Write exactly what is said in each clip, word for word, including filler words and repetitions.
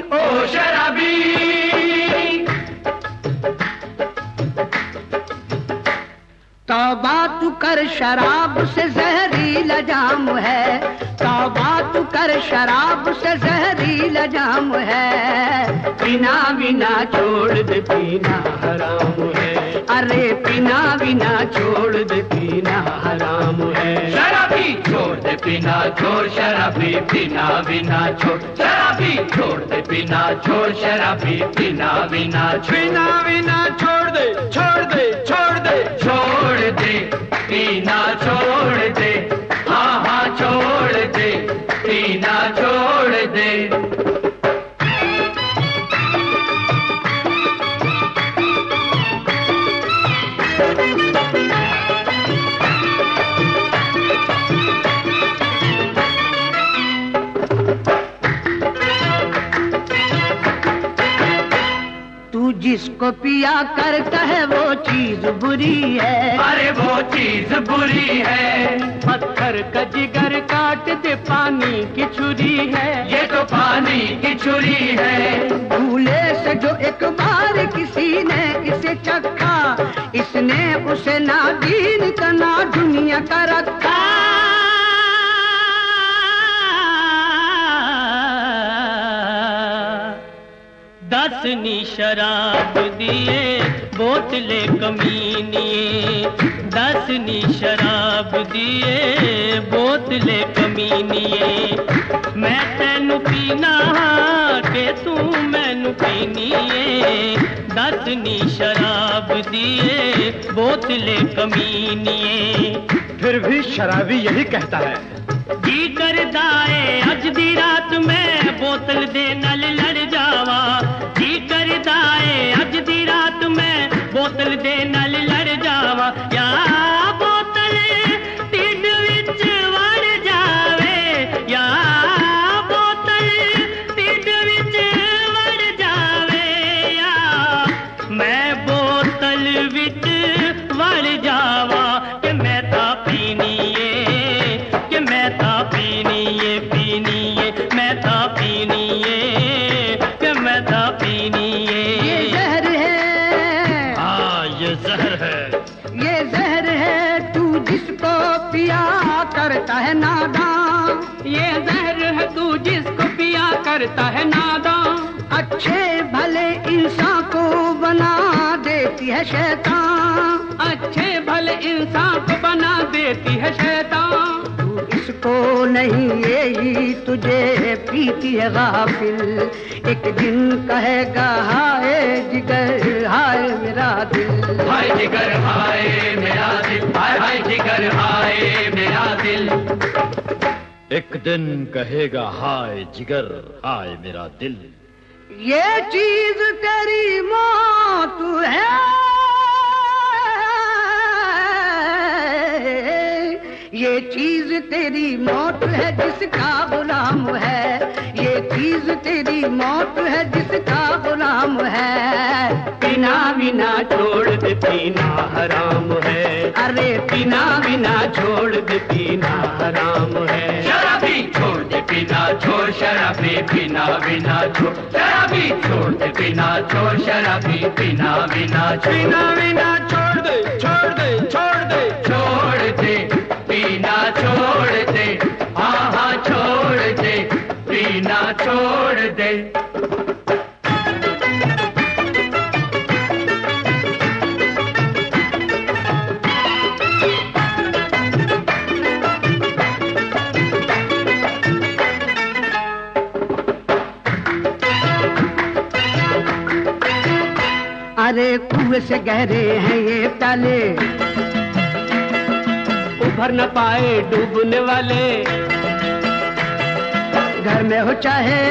ओ शराबी। तौबा तू कर शराब से जहरीला जाम है, तौबा तू कर शराब से जहरीला जाम है। पीना बिना छोड़ दे पीना हराम है, अरे पीना बिना छोड़ दे पीना हराम है। शराबी छोड़ दे पीना छोड़ शराबी पीना बिना छोड़, शराबी छोड़ दे पीना छोड़ शराबी पीना बिना पीना बिना छोड़ दे छोड़ दे छोड़ दे छोड़ दे पीना छोड़ दे, हाँ हाँ छोड़ दे पीना छोड़ दे। जिसको पिया करता है वो चीज बुरी है, अरे वो चीज बुरी है। पत्थर का जिगर काट दे पानी की छुरी है, ये तो पानी की छुरी है। भूले से जो एक बार किसी ने इसे चखा, इसने उसे ना दीन का ना दुनिया का रखा। दसनी शराब दिए बोतले कमीनिए, दसनी शराब दिए बोतले कमीनिए। मैं तेनू पीना के तू मैनू पीनीए, दसनी शराब दिए बोतले कमीनिए। फिर भी शराबी यही कहता है, जी करदा है अज दी रात में बोतल दे नल लड़ जावा, जी करदा है अज दी रात में बोतल दे नल लड़ जावा। या बोतल ढिड विच वड़ जावे, या बोतल ढिड विच वड़ जावे, या मैं बोतल विच वड़ जावा कि मैं ता पीनीए, कि मैं ता पीनीए पीनीए, मैं ता पीनीए कि मैं ता पीनीए। ये जहर है, हाँ ये जहर है, ये जहर है तू जिसको पिया करता है नादान, ये जहर है तू जिसको पिया करता है नादान। अच्छे भले इंसान को बना देती है शैतान, अच्छे भले इंसान को बना देती है शैतान। तू इसको नहीं यही तुझे पीती है गाफिल, एक दिन कहेगा हाय जिगर हाय मेरा दिल, हाय जिगर हाय मेरा दिल, हाय हाय जिगर हाय मेरा दिल। एक दिन कहेगा हाय जिगर हाय मेरा दिल। ये चीज तेरी मौत है, ये चीज तेरी मौत है जिसका गुलाम है, ये चीज तेरी मौत है जिसका गुलाम है। पीना बिना छोड़ दे पीना हराम है, अरे पीना बिना छोड़ दे पीना हराम है। शराबी छोड़ दे पीना छोड़ शराबी पीना बिना छोड़, शराबी छोड़ दे पीना छोड़ शराबी पीना बिना छोड़, पीना बिना छोड़ दे छोड़ दे छोड़ दे छोड़ दे पीना छोड़ दे, हाँ हाँ छोड़ दे पीना छोड़ दे। अरे कुएं से गहरे हैं ये प्याले, उभर न पाए डूबने वाले। घर में हो चाहे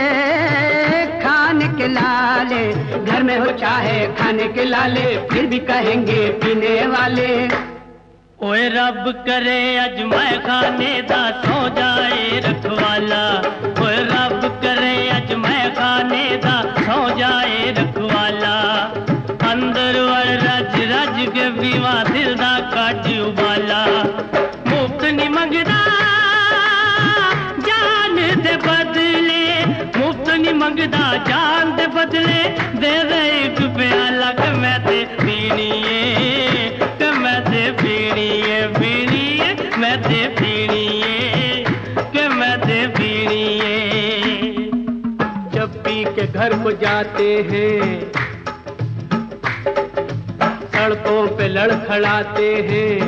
खाने के लाले, घर में हो चाहे खाने के लाले, फिर भी कहेंगे पीने वाले। ओए रब करे अज मैं खाने दा सो जाए रखवाला, ओए रब करे अज मैं खाने दा सो जाए रखवाला। अंदर वड़ रज रज के बीवा दिल दा कट उबाला, मुफ्त नहीं मंगदा जान दे बदले, मुफ्त नहीं मंगदा जान दे बदले दे दे एक प्याला के मैं ते पीनी है के मैं ते पीनी है पीनी है मैं ते पीनी है के मैं ते पीनी है। जब पी के घर को जाते हैं सड़कों पे लड़खड़ाते हैं,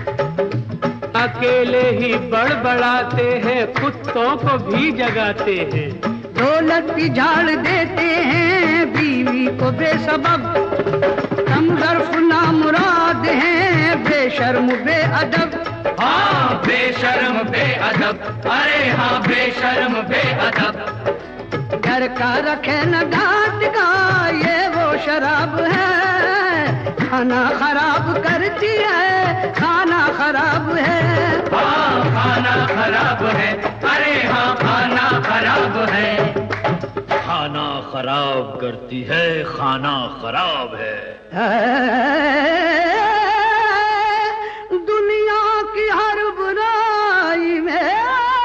अकेले ही बड़बड़ाते हैं, कुत्तों को भी जगाते हैं। दौलत भी झाड़ देते हैं बीवी को बेसबब, कमजर्फ नामुराद हैं बेशर्म बेअदब। हाँ बेशर्म बेअदब, अरे हाँ बेशर्म बेअदब। घर का रखे न डांट का ये वो शराब है, खाना खराब करती है, खाना खराब है। हाँ खाना खराब है, अरे हाँ खाना खराब है। खाना खराब करती है, खाना खराब है। दुनिया की हर बुराई में,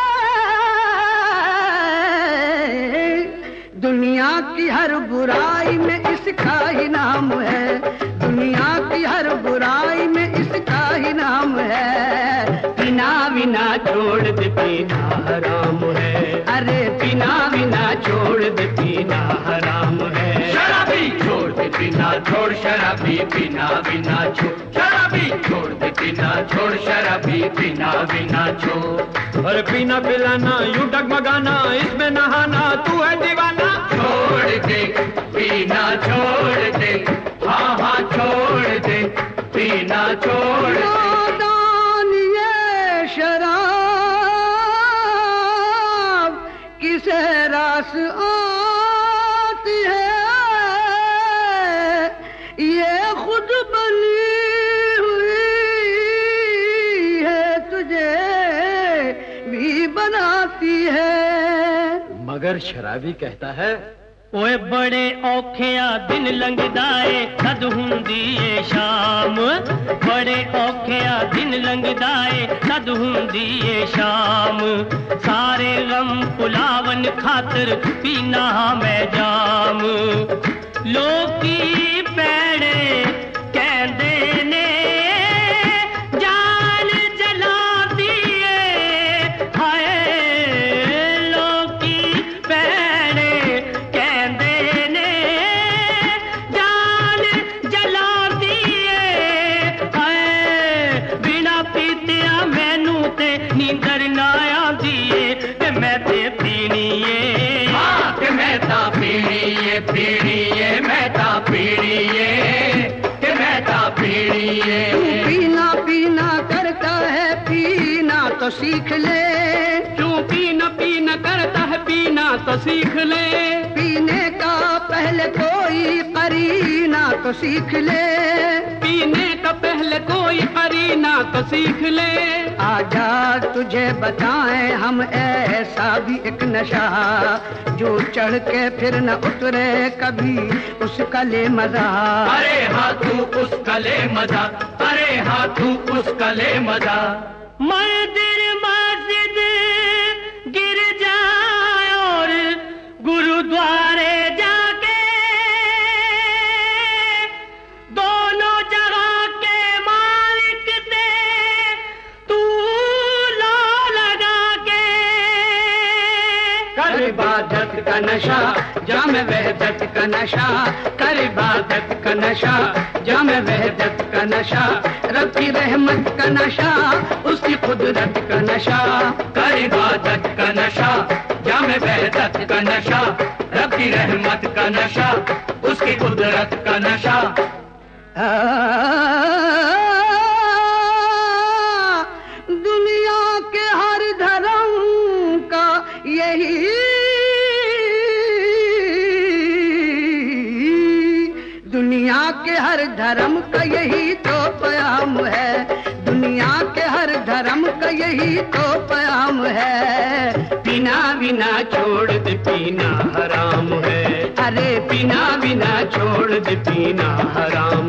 दुनिया की हर बुराई में इसका ही नाम है, दुनिया की हर बुराई में इसका ही नाम है। बिना बिना छोड़ दे पीना हराम है, अरे बिना बिना छोड़ दे पीना हराम है। शराबी छोड़ दे पीना छोड़, शराबी पीना बिना छोड़, शराबी छोड़ दे पीना छोड़, शराबी पीना बिना छोड़। अरे पीना पिलाना यूं डगमगाना, इसमें नहाना तू है दीवाना। छोड़ दे पीना छोड़ दे, हाँ हाँ छोड़ दे पीना छोड़ दे। नादान ये शराब किसे रास आती है, ये खुद बनी हुई है, तुझे भी बनाती है। मगर शराबी कहता है ओए बड़े औखिया दिन लंघदाए कद हुंदी ए शाम, बड़े औखिया दिन लंघदाए कद हुंदी ए शाम। सारे गम पुलावन खातिर पीना मैं जाम, लोकी पैड़े कहंदे ने जान जला दिए, हाय लोकी पैड़े कहंदे ने जान जला दिए, हाय बिना पीतिया मैनू ते नींदर ना आंदी ए, ते मैं ते पीनी ए। हाँ कि मैं ता पीनी ए, पीनी ए, मैं ता पीनी ए, कि मैं ता पीनी ए। तू पीना पीना करता है, पीना तो सीख ले। तू पीना पीना करता है, पीना तो सीख ले। पीने का पहले कोई करीना तो सीख ले, पीने का पहले कोई करीना तो सीख ले। आजा तुझे बताएं हम ऐसा भी एक नशा, जो चढ़ के फिर न उतरे कभी उसका ले मजा। अरे हाँ तू उसका ले मजा, अरे हाँ तू उसका ले मजा। मंदिर मस्जिद गिर जाए और गुरुद्वारे जाके, दोनों जगह के मालिक से तू लो लगा के। कर इबादत का नशा जामे वहदत का नशा, कर इबादत का नशा जामे वहदत का नशा, रब की रहमत का नशा उसकी कुदरत का नशा। कर इबादत का नशा जामे वहदत का नशा, रब की रहमत का नशा उसकी कुदरत का नशा। आ, दुनिया के हर धर्म का यही, दुनिया के हर धर्म का यही तो प्याम है, दुनिया के हर धर्म का यही तो प्याम है। बिना बिना छोड़ दे पीना हराम है, अरे बिना बिना छोड़ दे पीना हराम